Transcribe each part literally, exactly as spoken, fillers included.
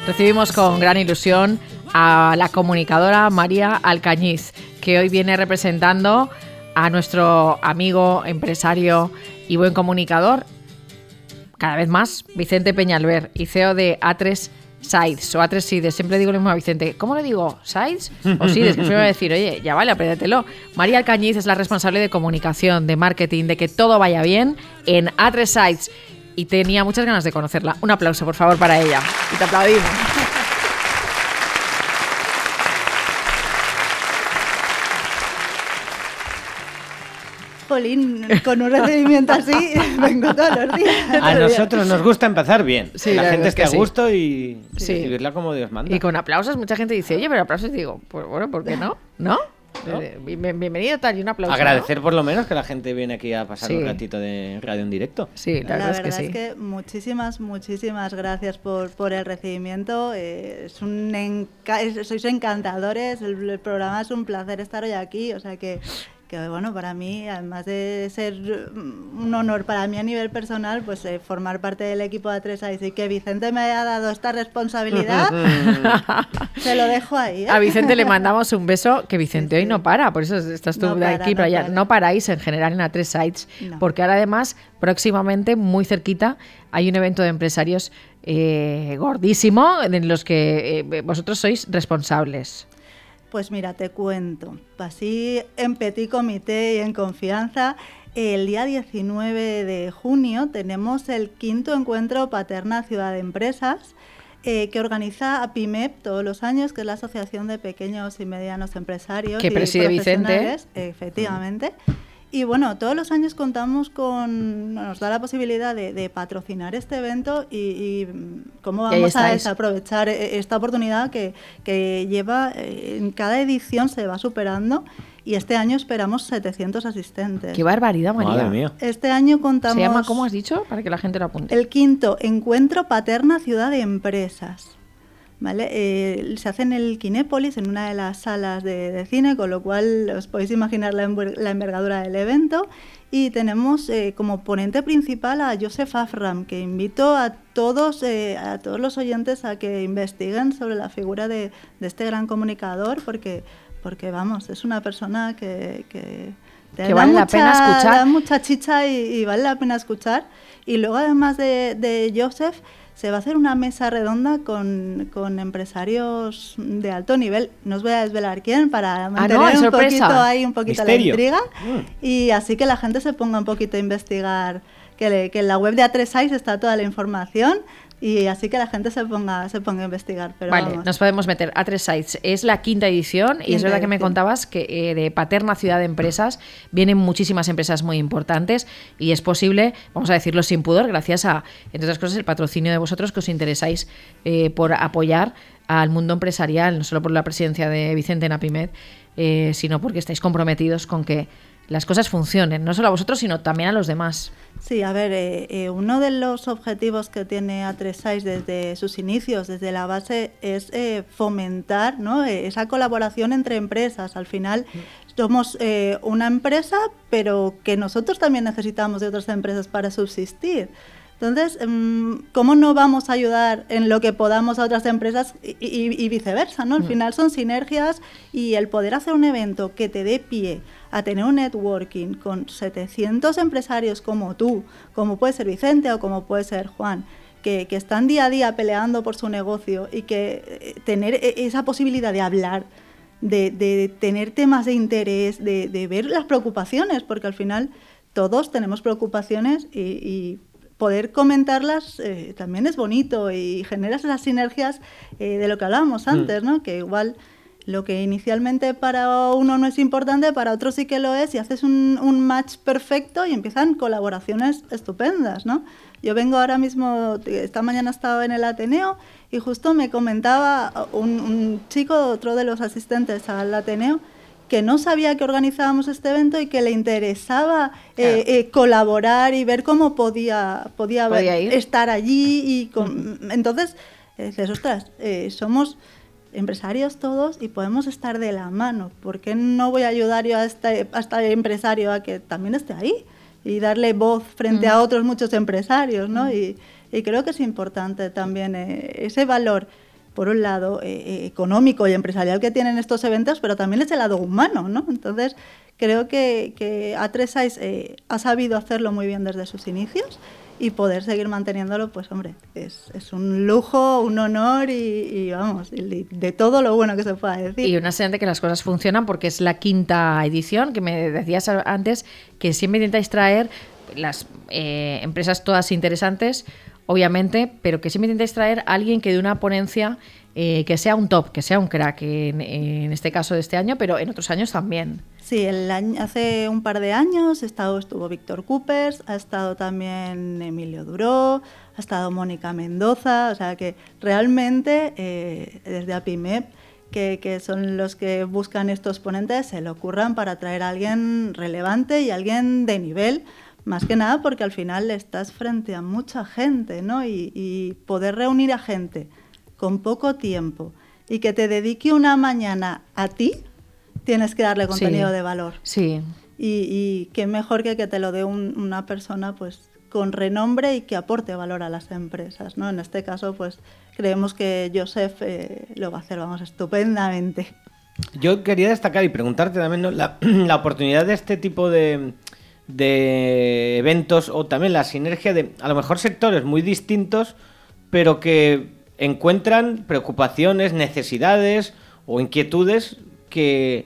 Recibimos con gran ilusión a la comunicadora María Alcañiz, que hoy viene representando a nuestro amigo, empresario y buen comunicador, cada vez más, Vicente Peñalver, I C E O de A tres Sides o A tres Sides. Siempre digo lo mismo a Vicente. ¿Cómo le digo? ¿Sides o Sides? Que siempre me va a decir, oye, ya vale, apréndetelo. María Alcañiz es la responsable de comunicación, de marketing, de que todo vaya bien en A tres Sides. Y tenía muchas ganas de conocerla. Un aplauso, por favor, para ella. Y te aplaudimos. Jolín, con un recibimiento así vengo todos los días. A nosotros nos gusta empezar bien. Sí, la la gente es esté que a sí. gusto y Sí. recibirla como Dios manda. Y con aplausos, mucha gente dice, oye, pero aplausos, digo, pues bueno, ¿por qué no? ¿No? ¿No? Eh, bien- bienvenido tal y un aplauso. Agradecer ¿no? por lo menos que la gente viene aquí a pasar Sí. un ratito de radio en directo. Sí, la, La verdad, verdad es que sí. es que muchísimas, muchísimas gracias por, por el recibimiento. Eh, es un enca- es- sois encantadores, el, el programa es un placer estar hoy aquí, o sea que, que bueno, para mí, además de ser un honor para mí a nivel personal, pues eh, formar parte del equipo de A tres Sides y que Vicente me haya dado esta responsabilidad, se lo dejo ahí. ¿eh? A Vicente le mandamos un beso, que Vicente Sí, hoy sí. no para, por eso estás tú No de para, aquí no para allá. para. No paráis en general en A tres Sides, No. porque ahora además, próximamente, muy cerquita, hay un evento de empresarios eh, gordísimo en los que eh, vosotros sois responsables. Pues mira, te cuento. Así en petit comité y en confianza, el día diecinueve de junio tenemos el quinto encuentro Paterna Ciudad de Empresas, eh, que organiza APIMEP todos los años, que es la Asociación de Pequeños y Medianos Empresarios. Que y preside Vicente. profesionales, efectivamente. Y bueno, todos los años contamos con, nos da la posibilidad de, de patrocinar este evento y, y cómo Y ahí vamos a estáis. desaprovechar e- esta oportunidad que, que lleva, eh, en cada edición se va superando y este año esperamos setecientos asistentes. ¡Qué barbaridad, María! Madre mía. Este año contamos ¿Se llama, cómo has dicho? Para que la gente lo apunte. el quinto Encuentro Paterna Ciudad de Empresas. ¿Vale? Eh, se hace en el Kinépolis, en una de las salas de, de cine, con lo cual os podéis imaginar la, enver- la envergadura del evento. Y tenemos eh, como ponente principal a Joseph Afram, que invito a todos, eh, a todos los oyentes a que investiguen sobre la figura de, de este gran comunicador, porque, porque vamos, es una persona que, que, te Que da vale la mucha- pena escuchar. da mucha chicha y, y vale la pena escuchar. Y luego, además de, de Joseph, se va a hacer una mesa redonda con, con empresarios de alto nivel. No os voy a desvelar quién para mantener no, es un sorpresa. poquito ahí, un poquito Misterio. la intriga. Mm. Y así que la gente se ponga un poquito a investigar, que, le- que en la web de A tres Sides está toda la información y así que la gente se ponga, se ponga a investigar. Pero Vale, vamos. nos podemos meter a tres sites. Es la quinta edición y es Quinta verdad que me edición. contabas que eh, de Paterna Ciudad de Empresas vienen muchísimas empresas muy importantes y es posible, vamos a decirlo sin pudor, gracias a, entre otras cosas, el patrocinio de vosotros que os interesáis eh, por apoyar al mundo empresarial, no solo por la presidencia de Vicente en APIMED, eh, sino porque estáis comprometidos con que las cosas funcionen, no solo a vosotros, sino también a los demás. Sí, a ver, eh, eh, uno de los objetivos que tiene A tres Sides desde sus inicios, desde la base, es eh, fomentar, ¿no?, eh, esa colaboración entre empresas. Al final somos eh, una empresa, pero que nosotros también necesitamos de otras empresas para subsistir. Entonces, mm, ¿cómo no vamos a ayudar en lo que podamos a otras empresas y, y- y viceversa, ¿no? Al final son sinergias y el poder hacer un evento que te dé pie a tener un networking con setecientos empresarios como tú, como puede ser Vicente o como puede ser Juan, que, que están día a día peleando por su negocio y que eh, tener e- esa posibilidad de hablar, de, de tener temas de interés, de, de ver las preocupaciones, porque al final todos tenemos preocupaciones y, y poder comentarlas eh, también es bonito y generas esas sinergias eh, de lo que hablábamos antes, ¿no? Que igual lo que inicialmente para uno no es importante, para otro sí que lo es, y haces un, un match perfecto y empiezan colaboraciones estupendas, ¿no? Yo vengo ahora mismo, esta mañana estaba en el Ateneo y justo me comentaba un, un chico, otro de los asistentes al Ateneo, que no sabía que organizábamos este evento y que le interesaba eh, eh, colaborar y ver cómo podía, podía, Podía ver- ir. estar allí. Y con, entonces, eh, dices, ostras, eh, somos empresarios todos y podemos estar de la mano. ¿Por qué no voy a ayudar yo a este, a este empresario a que también esté ahí? Y darle voz frente a otros muchos empresarios, ¿no? Y, y creo que es importante también eh, ese valor por un lado eh, económico y empresarial que tienen estos eventos, pero también es el lado humano, ¿no? Entonces, creo que, que A tres Eyes eh, ha sabido hacerlo muy bien desde sus inicios y poder seguir manteniéndolo, pues hombre, es, es un lujo, un honor y, y vamos, y de todo lo bueno que se pueda decir. Y una señal de que las cosas funcionan porque es la quinta edición, que me decías antes, que siempre intentáis traer las eh, empresas todas interesantes, obviamente, pero que siempre intentáis traer a alguien que dé una ponencia eh, que sea un top, que sea un crack, en, en este caso de este año, pero en otros años también. Sí, el año, hace un par de años estado, estuvo Víctor Coopers, ha estado también Emilio Duró, ha estado Mónica Mendoza, o sea que realmente eh, desde APIMEP, que, que son los que buscan estos ponentes, se le ocurran para traer a alguien relevante y alguien de nivel, más que nada porque al final estás frente a mucha gente, ¿no? Y, y poder reunir a gente con poco tiempo y que te dedique una mañana a ti, tienes que darle contenido sí, de valor. Sí. Y, y qué mejor que que te lo dé un, una persona pues con renombre y que aporte valor a las empresas, ¿no? En este caso, pues creemos que Joseph eh, lo va a hacer, vamos, estupendamente. Yo quería destacar y preguntarte también, ¿no? la, la oportunidad de este tipo de, de eventos o también la sinergia de, a lo mejor, sectores muy distintos, pero que encuentran preocupaciones, necesidades o inquietudes que,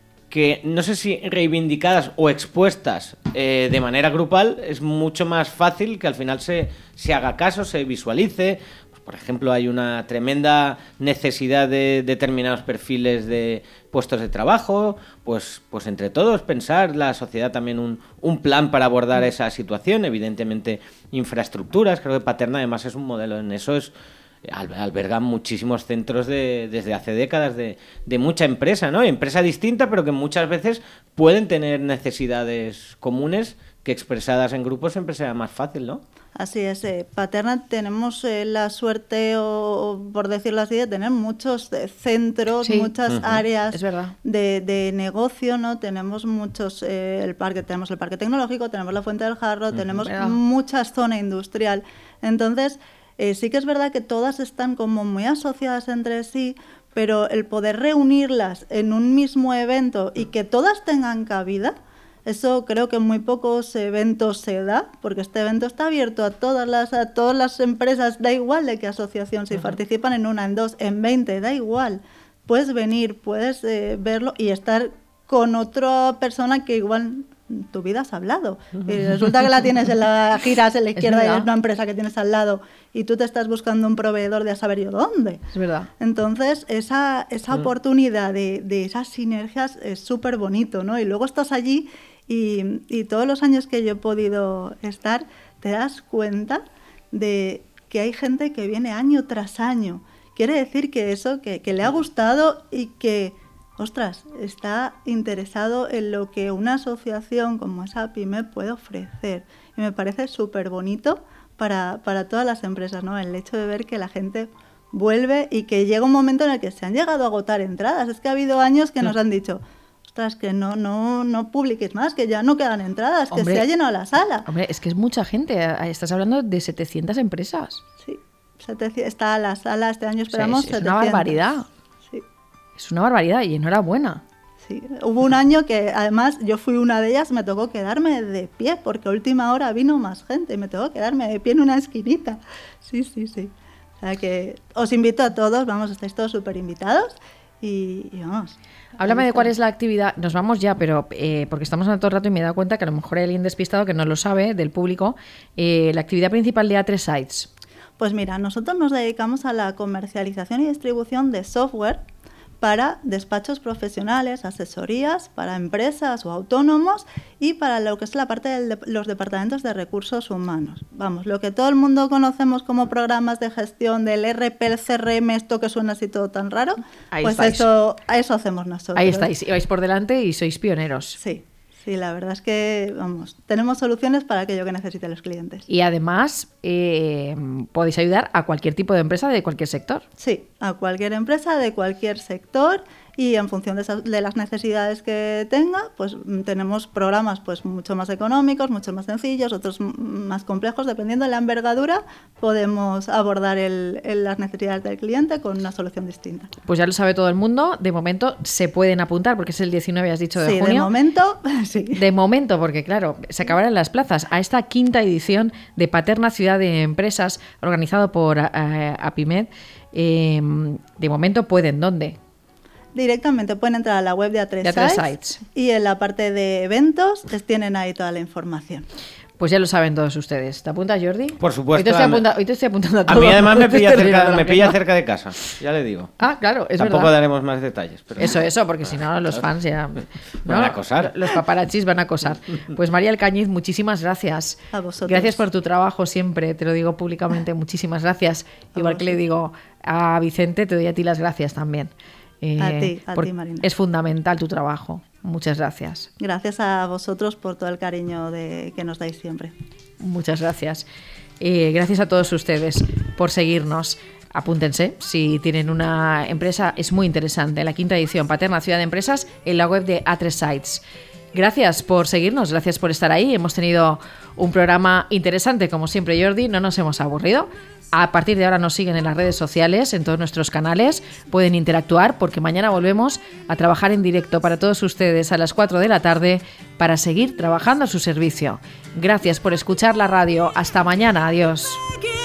que no sé si reivindicadas o expuestas eh, de manera grupal es mucho más fácil que al final se, se haga caso, se visualice. Pues, por ejemplo, hay una tremenda necesidad de determinados perfiles de puestos de trabajo, pues, pues entre todos pensar la sociedad también un, un plan para abordar esa situación, evidentemente infraestructuras, creo que Paterna además es un modelo en eso, es albergan muchísimos centros de, desde hace décadas de, de mucha empresa, ¿no? Empresa distinta, pero que muchas veces pueden tener necesidades comunes que expresadas en grupos siempre sea más fácil, ¿no? Así es. Eh, Paterna tenemos eh, la suerte, o por decirlo así, de tener muchos eh, centros, sí. muchas uh-huh. áreas es verdad. de, de negocio, ¿no? Tenemos muchos, eh, el parque, tenemos el parque tecnológico, tenemos la Fuente del Jarro, uh-huh. tenemos ¿verdad? Mucha zona industrial. Entonces, Eh, sí que es verdad que todas están como muy asociadas entre sí, pero el poder reunirlas en un mismo evento y que todas tengan cabida, eso creo que en muy pocos eventos se da, porque este evento está abierto a todas las, a todas las empresas, da igual de qué asociación, si uh-huh. participan en una, en dos, en veinte, da igual. Puedes venir, puedes eh, verlo y estar con otra persona que igual tu vida has hablado. Y resulta que la tienes en la giras en la izquierda y es una empresa que tienes al lado y tú te estás buscando un proveedor de a saber yo dónde. Es verdad. Entonces, esa, esa mm. oportunidad de, de esas sinergias es súper bonito, ¿no? Y luego estás allí y, y todos los años que yo he podido estar, te das cuenta de que hay gente que viene año tras año. Quiere decir que eso, que, que le ha gustado y que ostras, está interesado en lo que una asociación como esa APIMEP puede ofrecer. Y me parece súper bonito para, para todas las empresas, ¿no? El hecho de ver que la gente vuelve y que llega un momento en el que se han llegado a agotar entradas. Es que ha habido años que nos han dicho, ostras, que no, no, no publiques más, que ya no quedan entradas, hombre, que se ha llenado la sala. Hombre, es que es mucha gente. Estás hablando de setecientas empresas. Sí, setecientos, está la sala, este año esperamos sí, es setecientas. Es una barbaridad. Es una barbaridad y enhorabuena. Sí, hubo un año que además yo fui una de ellas, me tocó quedarme de pie porque a última hora vino más gente y me tocó quedarme de pie en una esquinita. Sí, sí, sí. O sea que os invito a todos, vamos, estáis todos súper invitados y, y vamos. Háblame de cuál es la actividad, nos vamos ya, pero eh, porque estamos hablando todo el rato y me he dado cuenta que a lo mejor hay alguien despistado que no lo sabe del público, eh, la actividad principal de A tres Eyes. Pues mira, nosotros nos dedicamos a la comercialización y distribución de software para despachos profesionales, asesorías, para empresas o autónomos y para lo que es la parte de los departamentos de recursos humanos. Vamos, lo que todo el mundo conocemos como programas de gestión del E R P, el C R M, esto que suena así todo tan raro, ahí pues estáis. eso, eso hacemos nosotros. Ahí estáis, y vais por delante y sois pioneros. Sí. Sí, la verdad es que, vamos, tenemos soluciones para aquello que necesiten los clientes. Y además, eh, podéis ayudar a cualquier tipo de empresa de cualquier sector. Sí, a cualquier empresa de cualquier sector y en función de, esas, de las necesidades que tenga, pues tenemos programas pues mucho más económicos, mucho más sencillos, otros más complejos, dependiendo de la envergadura, podemos abordar el, el, las necesidades del cliente con una solución distinta. Pues ya lo sabe todo el mundo, de momento se pueden apuntar, porque es el diecinueve, has dicho, de sí, junio. de momento, sí. De momento, porque claro, se acabarán las plazas a esta quinta edición de Paterna Ciudad de Empresas, organizado por uh, APIMED. Eh, de momento pueden, ¿dónde? Directamente pueden entrar a la web de A tres Sites y en la parte de eventos les tienen ahí toda la información. Pues ya lo saben todos ustedes. ¿Te apuntas, Jordi? Por supuesto. Hoy te estoy, apunta- hoy te estoy apuntando a todo. A mí además me pilla, cerca, me pilla cerca de casa, ya le digo. Ah, claro, es Tampoco verdad. daremos más detalles. Pero... Eso, eso, porque si no los fans ya... ¿no? Van a acosar. Los paparachis van a acosar. Pues María Alcañiz, muchísimas gracias. A vosotros. Gracias por tu trabajo siempre, te lo digo públicamente, muchísimas gracias. Igual que le digo a Vicente, te doy a ti las gracias también. Eh, a ti, a ti, Marina. Es fundamental tu trabajo. Muchas gracias. Gracias a vosotros por todo el cariño de, que nos dais siempre. Muchas gracias. Eh, gracias a todos ustedes por seguirnos. Apúntense, si tienen una empresa, es muy interesante. La quinta edición, Paterna Ciudad de Empresas, en la web de A tres Sites. Gracias por seguirnos, gracias por estar ahí. Hemos tenido un programa interesante, como siempre, Jordi, no nos hemos aburrido. A partir de ahora nos siguen en las redes sociales, en todos nuestros canales, pueden interactuar porque mañana volvemos a trabajar en directo para todos ustedes a las cuatro de la tarde para seguir trabajando a su servicio. Gracias por escuchar la radio. Hasta mañana. Adiós.